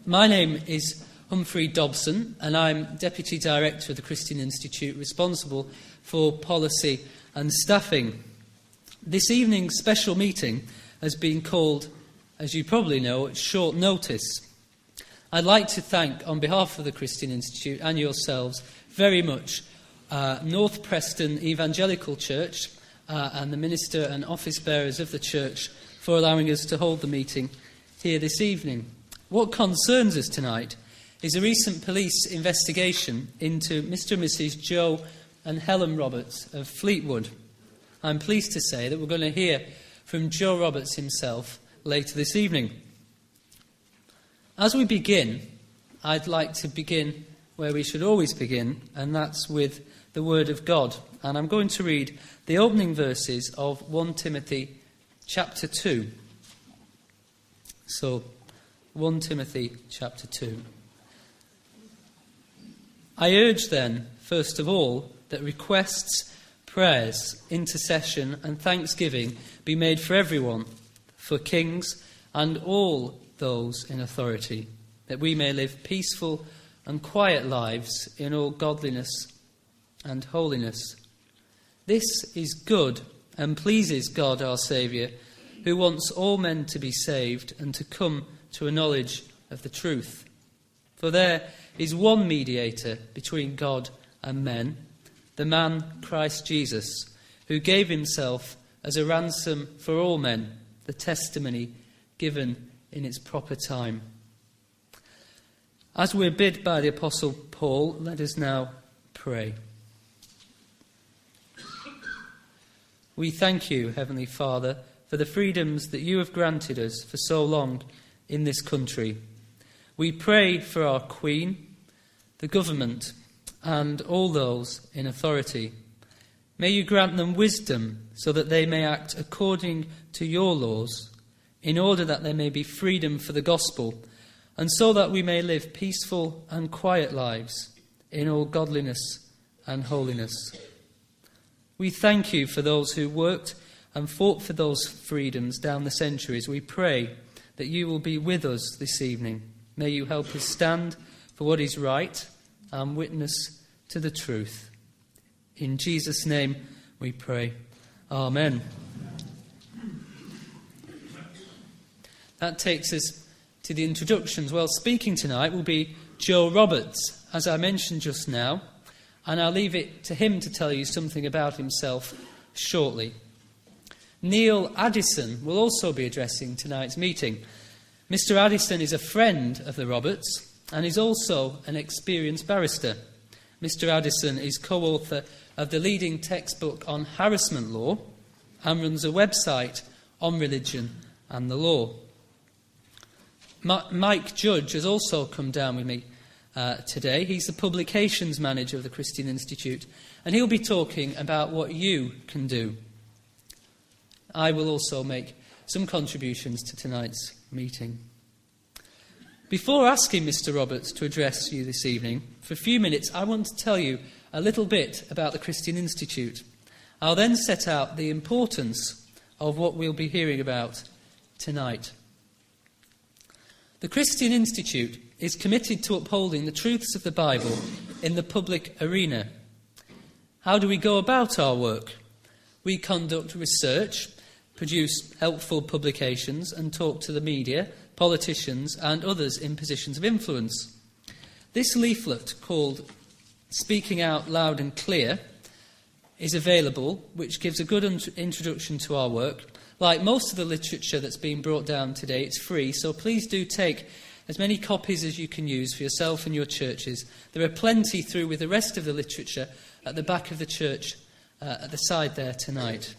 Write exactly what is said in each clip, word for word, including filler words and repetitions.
My name is Humphrey Dobson, and I'm Deputy Director of the Christian Institute, responsible for policy and staffing. This evening's special meeting has been called, as you probably know, at short notice. I'd like to thank, on behalf of the Christian Institute and yourselves, very much uh, North Preston Evangelical Church uh, and the minister and office bearers of the church for allowing us to hold the meeting here this evening. What concerns us tonight is a recent police investigation into Mister and Missus Joe and Helen Roberts of Fleetwood. I'm pleased to say that we're going to hear from Joe Roberts himself later this evening. As we begin, I'd like to begin where we should always begin, and that's with the Word of God. And I'm going to read the opening verses of First Timothy chapter two. So, First Timothy chapter two. I urge then, first of all, that requests, prayers, intercession and thanksgiving be made for everyone, for kings and all those in authority, that we may live peaceful and quiet lives in all godliness and holiness. This is good and pleases God our Saviour, who wants all men to be saved and to come to a knowledge of the truth. For there is one mediator between God and men, the man Christ Jesus, who gave himself as a ransom for all men, the testimony given in its proper time. As we're bid by the Apostle Paul, let us now pray. We thank you, Heavenly Father, for the freedoms that you have granted us for so long in this country. We pray for our Queen, the government, and all those in authority. May you grant them wisdom so that they may act according to your laws, in order that there may be freedom for the gospel, and so that we may live peaceful and quiet lives in all godliness and holiness. We thank you for those who worked and fought for those freedoms down the centuries. We pray that you will be with us this evening. May you help us stand for what is right and witness to the truth. In Jesus' name we pray. Amen. That takes us to the introductions. Well, speaking tonight will be Joe Roberts, as I mentioned just now, and I'll leave it to him to tell you something about himself shortly. Neil Addison will also be addressing tonight's meeting. Mister Addison is a friend of the Roberts and is also an experienced barrister. Mister Addison is co-author of the leading textbook on harassment law and runs a website on religion and the law. Ma- Mike Judge has also come down with me uh, today. He's the publications manager of the Christian Institute, and he'll be talking about what you can do. I will also make some contributions to tonight's meeting. Before asking Mister Roberts to address you this evening, for a few minutes I want to tell you a little bit about the Christian Institute. I'll then set out the importance of what we'll be hearing about tonight. The Christian Institute is committed to upholding the truths of the Bible in the public arena. How do we go about our work? We conduct research, produce helpful publications and talk to the media, politicians and others in positions of influence. This leaflet, called Speaking Out Loud and Clear, is available, which gives a good un- introduction to our work. Like most of the literature that's been brought down today, it's free, so please do take as many copies as you can use for yourself and your churches. There are plenty through with the rest of the literature at the back of the church, uh, at the side there tonight.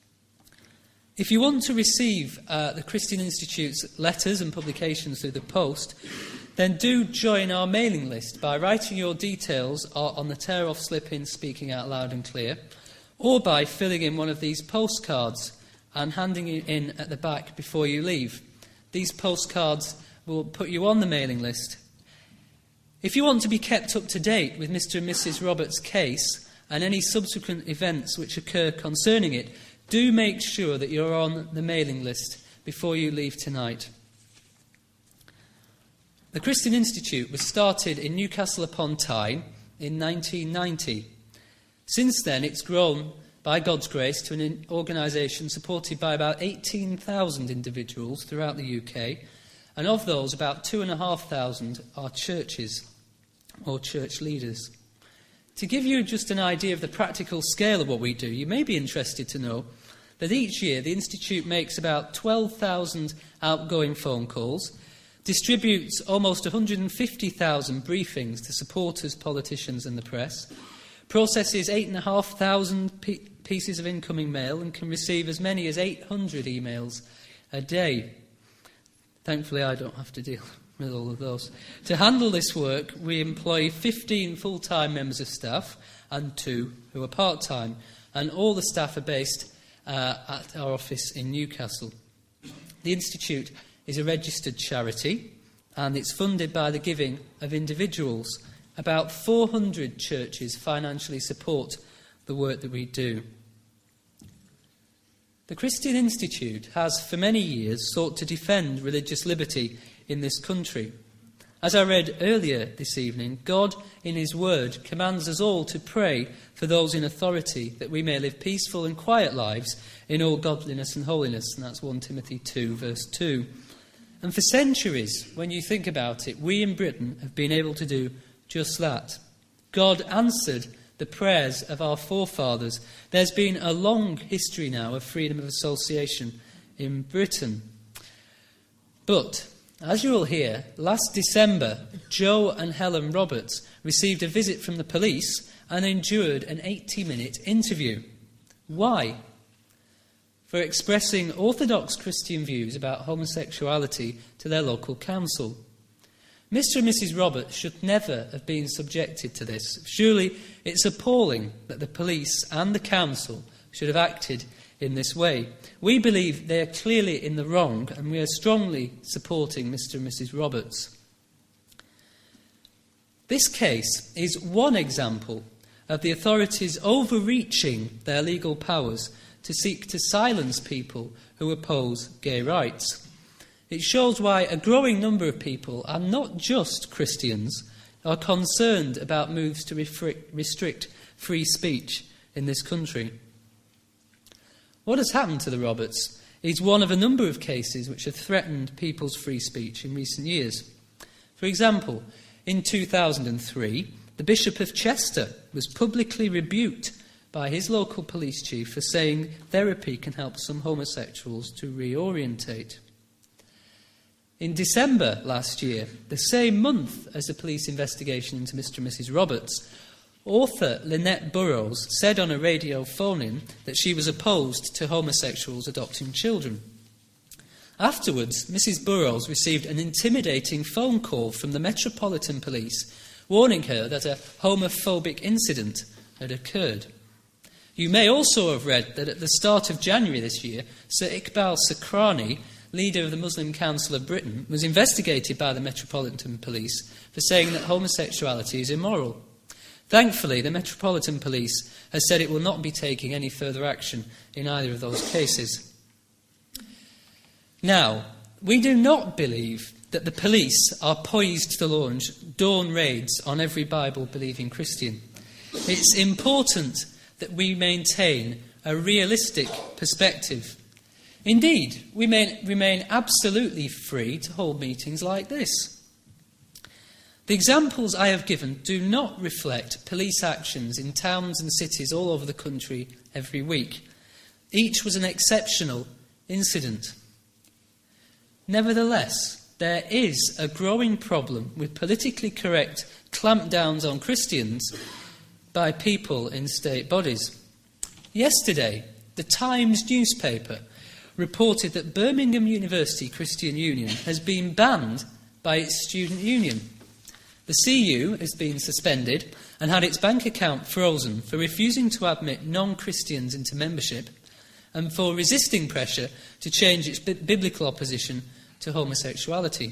If you want to receive uh, the Christian Institute's letters and publications through the post, then do join our mailing list by writing your details on the tear-off slip in Speaking Out Loud and Clear, or by filling in one of these postcards and handing it in at the back before you leave. These postcards will put you on the mailing list. If you want to be kept up to date with Mister and Missus Roberts' case and any subsequent events which occur concerning it, do make sure that you're on the mailing list before you leave tonight. The Christian Institute was started in Newcastle upon Tyne in nineteen ninety. Since then, it's grown, by God's grace, to an organisation supported by about eighteen thousand individuals throughout the U K, and of those, about two thousand five hundred are churches or church leaders. To give you just an idea of the practical scale of what we do, you may be interested to know that each year the Institute makes about twelve thousand outgoing phone calls, distributes almost one hundred fifty thousand briefings to supporters, politicians and the press, processes eight thousand five hundred p- pieces of incoming mail and can receive as many as eight hundred emails a day. Thankfully, I don't have to deal with all of those. To handle this work, we employ fifteen full-time members of staff and two who are part-time, and all the staff are based uh, at our office in Newcastle. The Institute is a registered charity, and it's funded by the giving of individuals. About four hundred churches financially support the work that we do. The Christian Institute has for many years sought to defend religious liberty in this country. As I read earlier this evening, God in his word commands us all to pray for those in authority, that we may live peaceful and quiet lives in all godliness and holiness, and that's First Timothy two verse two. And for centuries, when you think about it, we in Britain have been able to do just that. God answered the prayers of our forefathers. There's been a long history now of freedom of association in Britain. But, as you will hear, last December, Joe and Helen Roberts received a visit from the police and endured an eighty-minute interview. Why? For expressing orthodox Christian views about homosexuality to their local council. Mister and Missus Roberts should never have been subjected to this. Surely it's appalling that the police and the council should have acted in this way. We believe they are clearly in the wrong, and we are strongly supporting Mister and Missus Roberts. This case is one example of the authorities overreaching their legal powers to seek to silence people who oppose gay rights. It shows why a growing number of people, and not just Christians, are concerned about moves to restrict free speech in this country. What has happened to the Roberts is one of a number of cases which have threatened people's free speech in recent years. For example, in two thousand three, the Bishop of Chester was publicly rebuked by his local police chief for saying therapy can help some homosexuals to reorientate. In December last year, the same month as the police investigation into Mister and Missus Roberts, author Lynette Burrows said on a radio phone-in that she was opposed to homosexuals adopting children. Afterwards, Missus Burrows received an intimidating phone call from the Metropolitan Police warning her that a homophobic incident had occurred. You may also have read that at the start of January this year, Sir Iqbal Sakrani, leader of the Muslim Council of Britain, was investigated by the Metropolitan Police for saying that homosexuality is immoral. Thankfully, the Metropolitan Police has said it will not be taking any further action in either of those cases. Now, we do not believe that the police are poised to launch dawn raids on every Bible-believing Christian. It's important that we maintain a realistic perspective. Indeed, we may remain absolutely free to hold meetings like this. The examples I have given do not reflect police actions in towns and cities all over the country every week. Each was an exceptional incident. Nevertheless, there is a growing problem with politically correct clampdowns on Christians by people in state bodies. Yesterday, the Times newspaper reported that Birmingham University Christian Union has been banned by its student union. The C U has been suspended and had its bank account frozen for refusing to admit non-Christians into membership and for resisting pressure to change its bi- biblical opposition to homosexuality.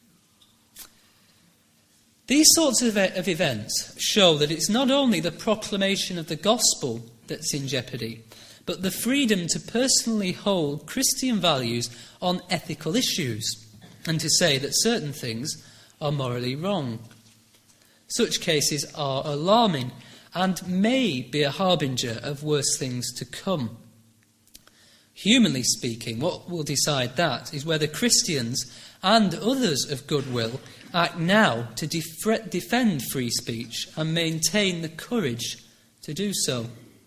These sorts of, of events show that it's not only the proclamation of the gospel that's in jeopardy, but the freedom to personally hold Christian values on ethical issues and to say that certain things are morally wrong. Such cases are alarming and may be a harbinger of worse things to come. Humanly speaking, what will decide that is whether Christians and others of goodwill act now to def- defend free speech and maintain the courage to do so.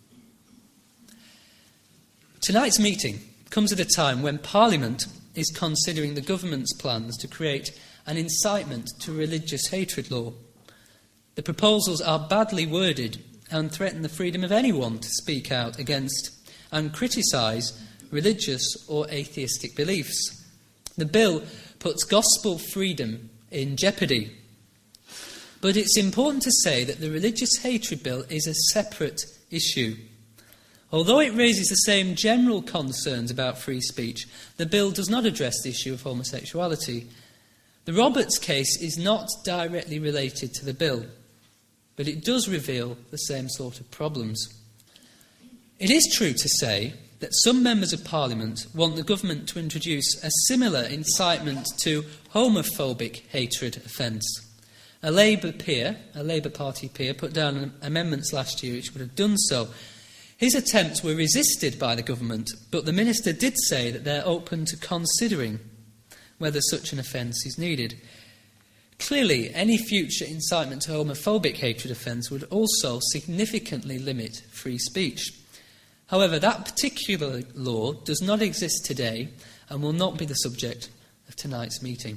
Tonight's meeting comes at a time when Parliament is considering the government's plans to create an incitement to religious hatred law. The proposals are badly worded and threaten the freedom of anyone to speak out against and criticise religious or atheistic beliefs. The bill puts gospel freedom in jeopardy. But it's important to say that the religious hatred bill is a separate issue. Although it raises the same general concerns about free speech, the bill does not address the issue of homosexuality. The Roberts case is not directly related to the bill, but it does reveal the same sort of problems. It is true to say that some members of Parliament want the government to introduce a similar incitement to homophobic hatred offence. A Labour peer, a Labour Party peer, put down amendments last year which would have done so. His attempts were resisted by the government, but the minister did say that they're open to considering whether such an offence is needed. Clearly, any future incitement to homophobic hatred offence would also significantly limit free speech. However, that particular law does not exist today and will not be the subject of tonight's meeting.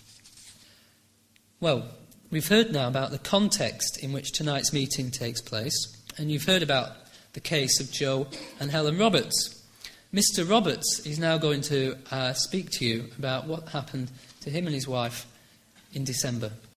Well, we've heard now about the context in which tonight's meeting takes place, and you've heard about the case of Joe and Helen Roberts. Mister Roberts is now going to uh, speak to you about what happened to him and his wife in December.